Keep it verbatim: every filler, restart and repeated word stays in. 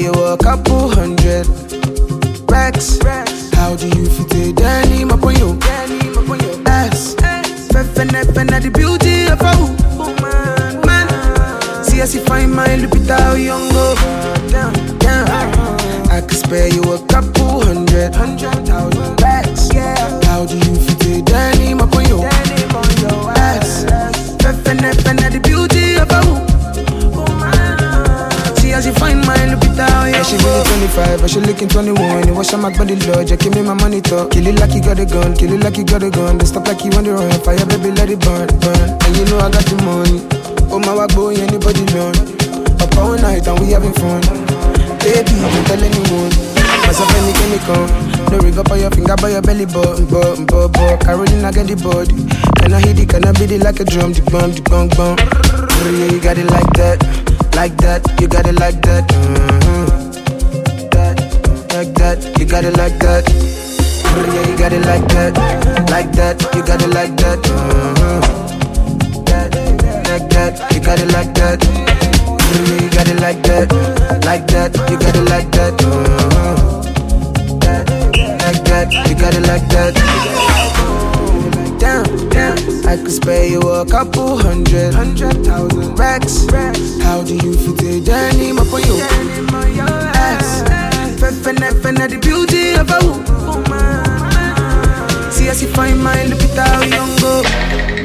you a couple hundred racks. How do you fit it? Danny, my boy, you. Ass. Fefene, fene, the beauty of a woman. Man, see as you find my Lupita Nyong'o. Down, down. I could spare you a couple hundred, hundred thousand racks. Yeah. How do you fit it? Danny, my boy, you. Ass. Fefene, fene, the beauty of a woman. As you find my Lupita, yeah. She really twenty-five, but she looking twenty-one. You wash out my body, Lord, just give me my money talk. Kill it like you got a gun, kill it like you got a gun. Don't stop like you on the run, fire baby, let it burn, burn. And you know I got the money. Oh my boy, anybody run. Up all night and we having fun. Baby, don't tell anyone. Myself any chemical. No ring up on your finger by your belly button, button, button, button. Carolina get the body. Can I hit it, can I beat it like a drum? The bum, the bum, bum. Yeah, you got it like that. Like that, you got it like that. Mm-hmm. That, like that, you got it like that. Yeah, you got it like that. Like that, you got it like that. Mm-hmm. That, like that, you got it like that. Yeah, you got it like that. Like that, you got it like that. Mm-hmm. That, like that, you got it like that. Down, down. I could spare you a couple hundred, hundred thousand racks. How do you fit it? Danny, my boy, you. Ass. Fefene, fene, the beauty of a woman. See as you find my Lupita Nyong'o.